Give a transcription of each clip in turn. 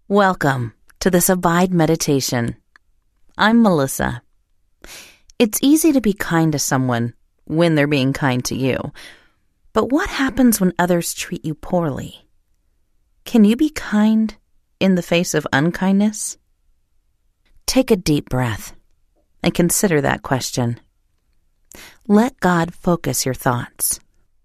Welcome to this Abide Meditation. I'm Melissa. It's easy to be kind to someone when they're being kind to you. But what happens when others treat you poorly? Can you be kind in the face of unkindness? Take a deep breath and consider that question. Let God focus your thoughts.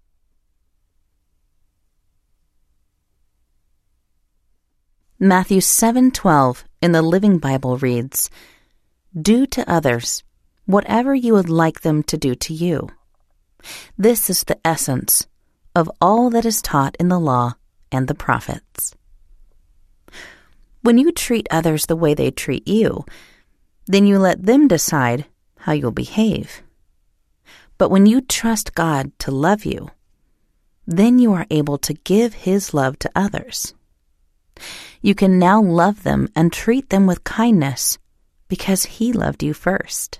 Matthew 7:12 in the Living Bible reads, "Do to others whatever you would like them to do to you." This is the essence of all that is taught in the law and the prophets. When you treat others the way they treat you, then you let them decide how you'll behave. But when you trust God to love you, then you are able to give His love to others. You can now love them and treat them with kindness because He loved you first.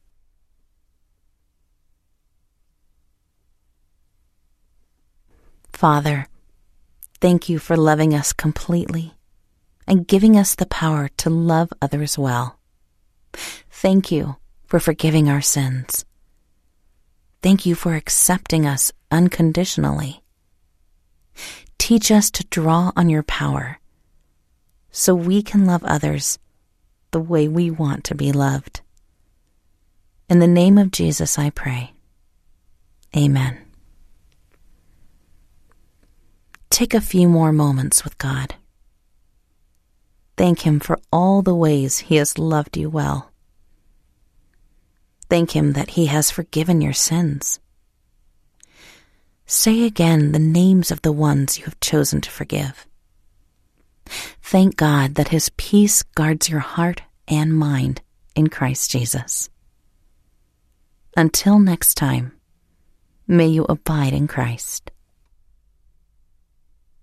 Father, thank you for loving us completely and giving us the power to love others well. Thank you for forgiving our sins. Thank you for accepting us unconditionally. Teach us to draw on your power so we can love others the way we want to be loved. In the name of Jesus, I pray. Amen. Take a few more moments with God. Thank Him for all the ways He has loved you well. Thank Him that He has forgiven your sins. Say again the names of the ones you have chosen to forgive. Thank God that His peace guards your heart and mind in Christ Jesus. Until next time, may you abide in Christ.